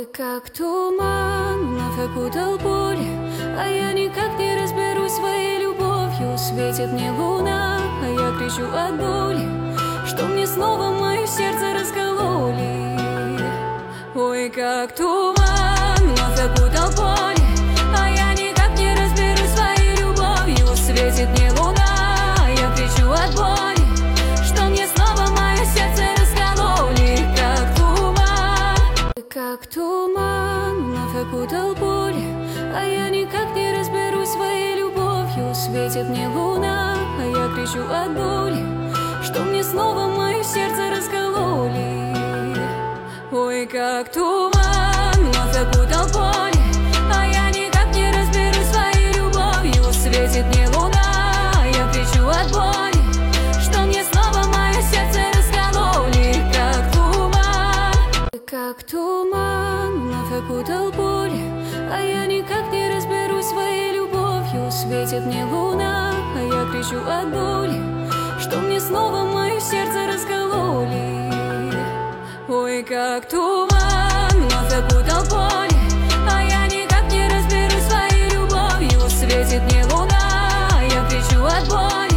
Как туман вновь окутал поле, а я никак не разберусь своей любовью. Светит мне луна, а я кричу от боли, что мне снова мое сердце раскололи. Ой, как туман вновь окутал поле, а я никак не разберусь своей любовью. Светит мне луна, а я кричу от боли, что мне снова мое сердце раскололи. Как туман вновь окутал поле, а я никак не разберусь своей любовью. Светит мне луна, а я кричу от боли, что мне снова мое сердце раскололи. Ой, как туман вновь окутал поле, а я никак не разберусь своей любовью. Светит мне луна, а я кричу от боли, что мне снова мое сердце раскололи. Как туман вновь окутал поле, а я никак не разберусь своей любовью. Светит мне луна, а я кричу от боли, что мне снова мое сердце раскололи. Ой, как туман вновь окутал поле, а я никак не разберусь своей любовью. Светит мне луна, а я кричу от боли,